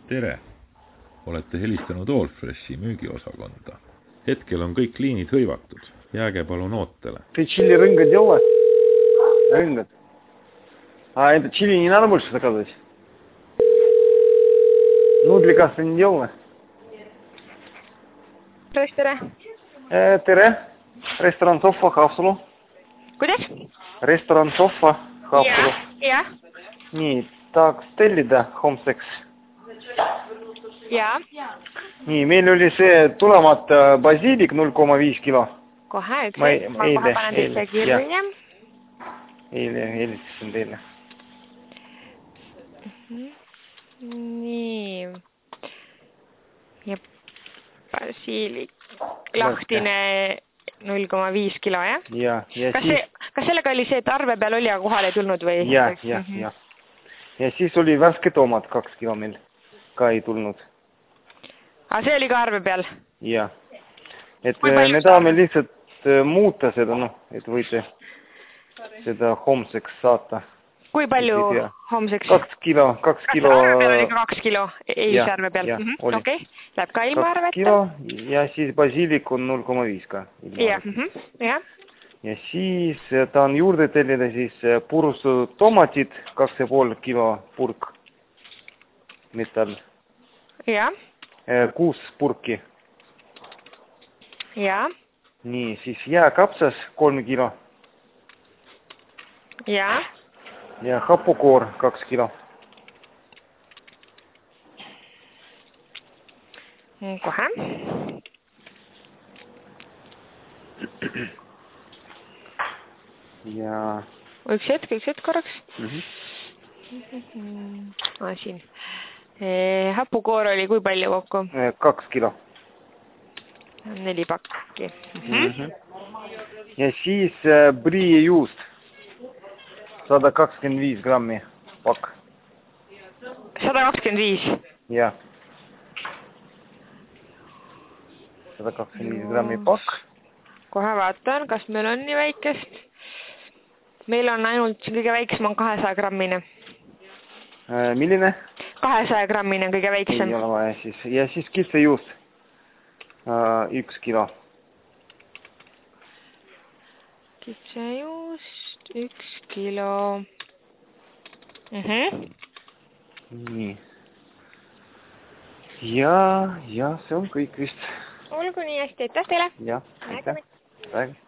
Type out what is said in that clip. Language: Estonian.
Tere! Olete helistanud Allfreshi müügiosakonda. Hetkel on kõik liinid hõivatud. Jääge palun ootele. Ты чили рынга делала? Рынга. А это чили не надо больше заказывать? Нудли, кажется, не делала? Tere. Tere. Restaurant Soffa, Haapsalu. Kuidas? Restaurant Soffa, Haapsalu. Jah. Nii, tahaks tellida homseks. Jaa. Nii, meil oli see tulemata basiilik 0,5 kilo. Kohe üks. Ma kohe panen teise kirja. Eile helistasin teile. Nii. Ja basiilik lahtine 0,5 kilo, jah? Ja kas sellega oli see, et arve peal oli, aga kohale ei tulnud või? Ja. Ja siis oli värske tomat 2 kilo meil. Ka ei tulnud. Aga see oli ka arve peal? Ja. Et me tahame lihtsalt muuta seda, et võite seda homseks saata. Kui palju homseks? 2 kilo. Kas arve peal oli ka 2 kilo eilse arve peal? Oli. Okei, läheb ka ilma arveta. 2 kilo ja siis basiilik on 0,5 ka. Jah. Ja siis tahan juurde tellida siis purustatud tomatid 2,5 kilo purk. Metall. Jah. 6 purki. Jah. Nii, siis jääkapsas 3 kilo. Jah. Ja hapukoor 2 kilo. Kohe. Ja... Üks hetk korraks. Siin. Hapukoor oli kui palju kokku? 2 kilo. 4 pakki. Ja siis priijuust 125 grammi pakk. 125? Jah. 125 grammi pakk. Kohe vaatan, kas meil on nii väikest. Meil on ainult kõige väiksem on 200 grammine. Milline? 200 grammine on kõige väiksem. Ei ole vaja siis. Ja siis kitsejuust 1 kilo. Kitsejuust 1 kilo. Nii. Ja see on kõik vist. Olgu nii hästi, aitäh teile. Jah, aitäh.